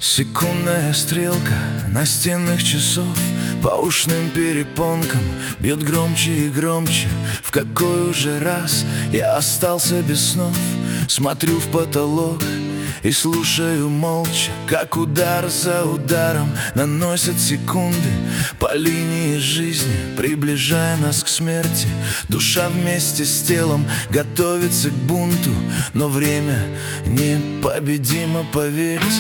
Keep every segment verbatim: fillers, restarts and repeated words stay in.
Секундная стрелка настенных часов по ушным перепонкам бьет громче и громче. В какой уже раз я остался без снов? Смотрю в потолок и слушаю молча, как удар за ударом наносят секунды по линии жизни, приближая нас к смерти. Душа вместе с телом готовится к бунту, но время непобедимо, поверьте.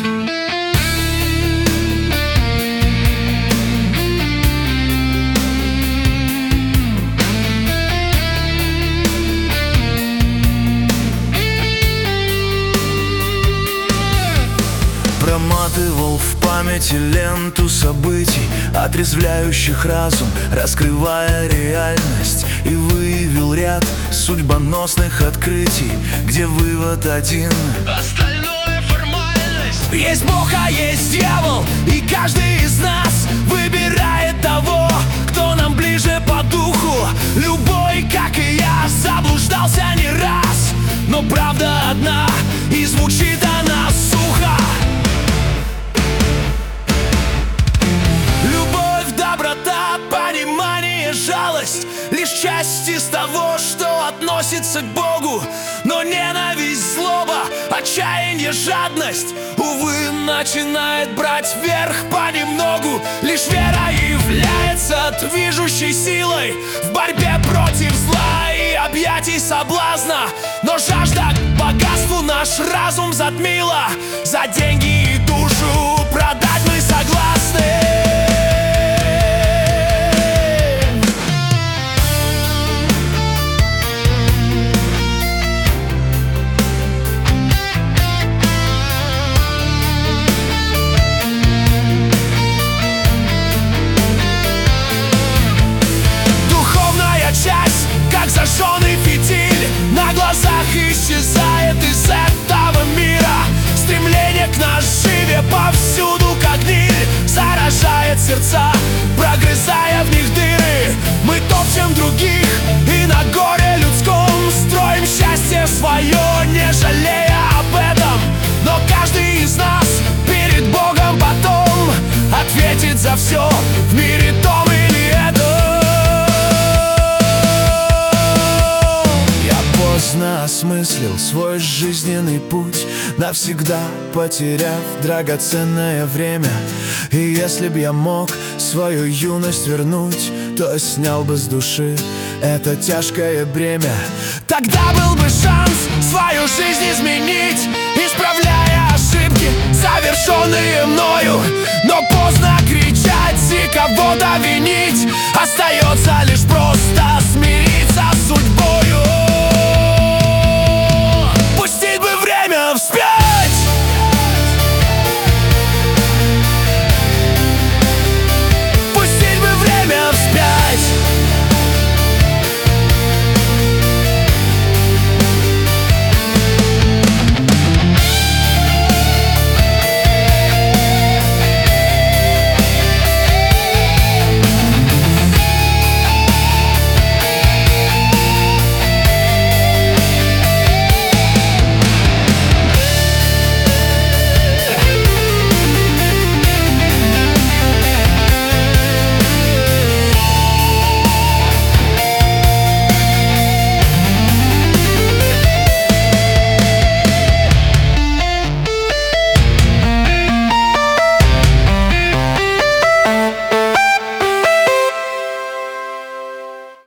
Проматывал в памяти ленту событий, отрезвляющих разум, раскрывая реальность, и выявил ряд судьбоносных открытий, где вывод один: остальное формальность. Есть Бог, а есть дьявол, и каждый из нас выбирает того, кто нам ближе по духу. Любой, как и я, заблуждался не раз, но правда одна, и звучит она сухо. Жалость — лишь часть из того, что относится к Богу. Но ненависть, злоба, отчаяние, жадность, увы, начинает брать верх понемногу. Лишь вера является движущей силой в борьбе против зла и объятий соблазна. Но жажда к богатству наш разум затмила. За деньги и душу продать мы согласны. Зажженный фитиль на глазах исчезает из этого мира. Стремление к наживе повсюду, как гниль, заражает сердца, прогрызая в них дыры. Мы топчем других и на горе людском строим счастье свое, не жалея об этом. Но каждый из нас перед Богом потом ответит за все в мире том или этом. Поздно осмыслил свой жизненный путь, навсегда потеряв драгоценное время. И если б я мог свою юность вернуть, то снял бы с души это тяжкое бремя. Тогда был бы шанс свою жизнь изменить, исправляя ошибки, совершенные мною. Но поздно кричать и кого-то винить, остается лишь просто